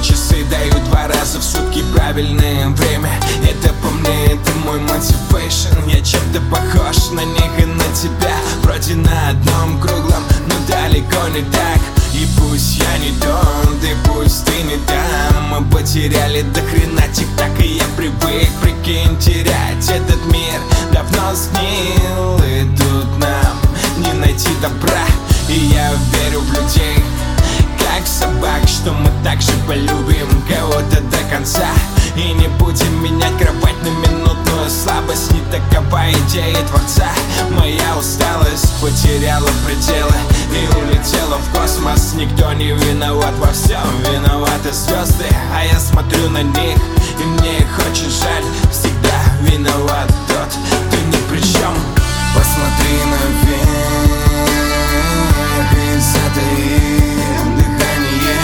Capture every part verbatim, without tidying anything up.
часы дают два раза в сутки правильное время. Это по мне, это мой мотивейшн. Я чем-то похож на них и на тебя, вроде на одном круглом, но далеко не так. И пусть я не тот, и пусть ты не там, мы потеряли до хрена тик-так, и я привык, прикинь, терять этот мир давно сгнил. И тут нам не найти добра, и я верю в людей, как собак, что мы также полюбим кого-то до конца. И не будем менять кровать на минутную слабость, не такова идея Творца. Моя усталость потеряла пределы и улетела в космос. Никто не виноват во всем, виноваты звезды, а я смотрю на них, и мне их очень жаль. Всегда виноват тот, кто ни при чем. Посмотри наверх и затаи дыхание.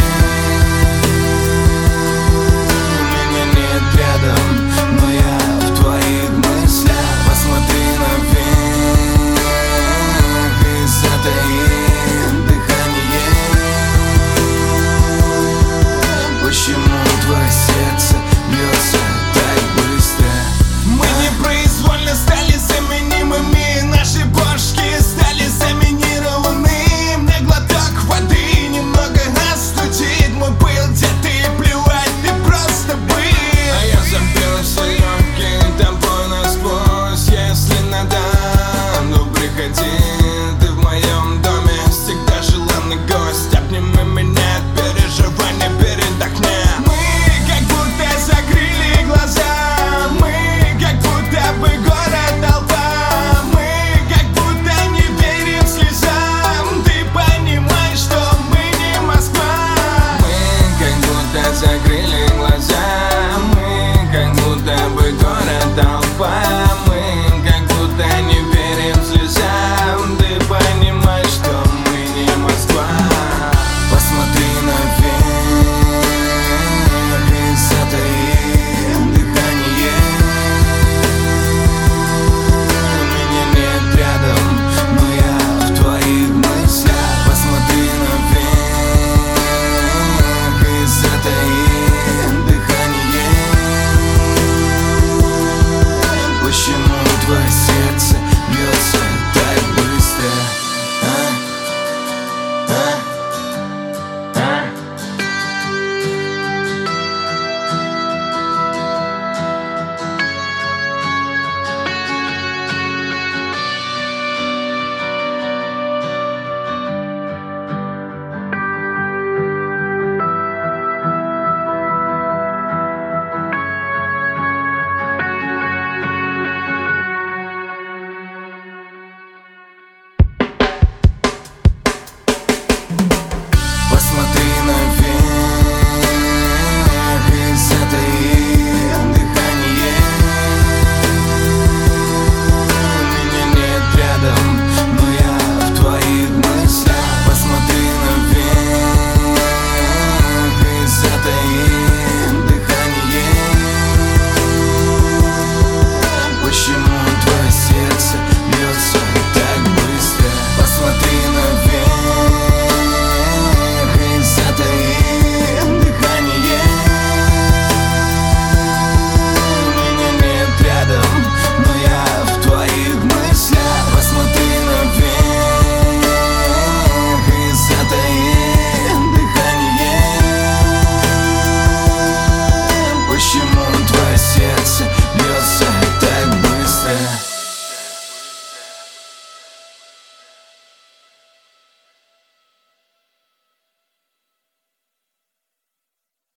Меня нет рядом, но я в твоих мыслях. Посмотри наверх и затаи дыхание. Почему твое сердце